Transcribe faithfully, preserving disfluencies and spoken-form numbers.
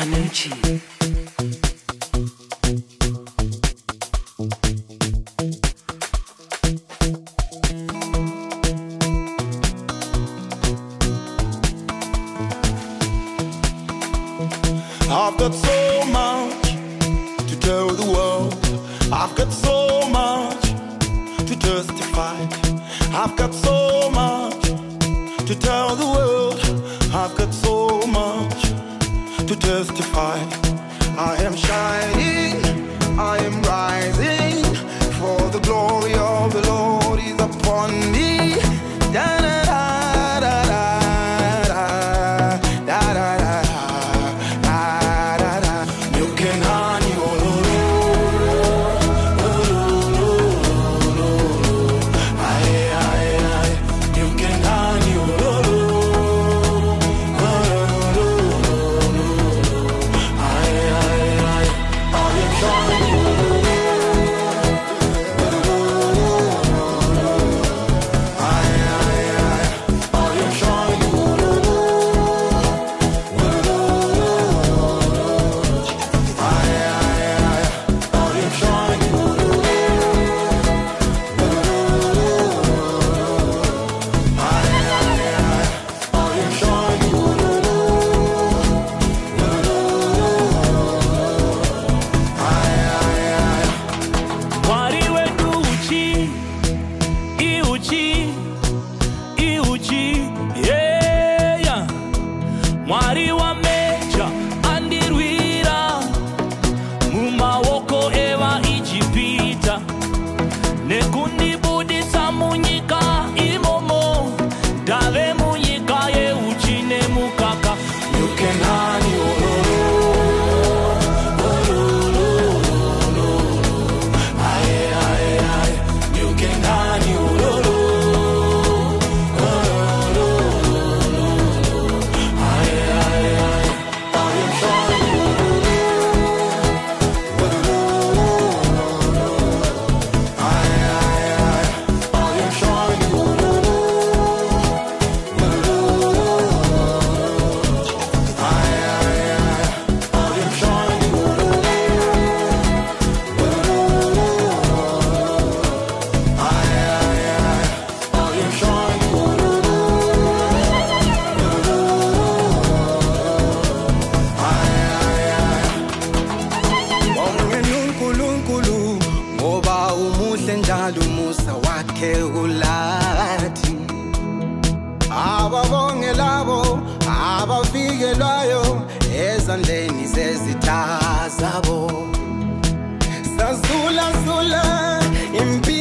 Anucci. I've got so much to tell the world. I've got so much to testify. I've got so much to tell the world. I've got so much to testify. I am shining, I am rising, for the glory of the Lord is upon me. Da da da da da da da da. Sazula zula impi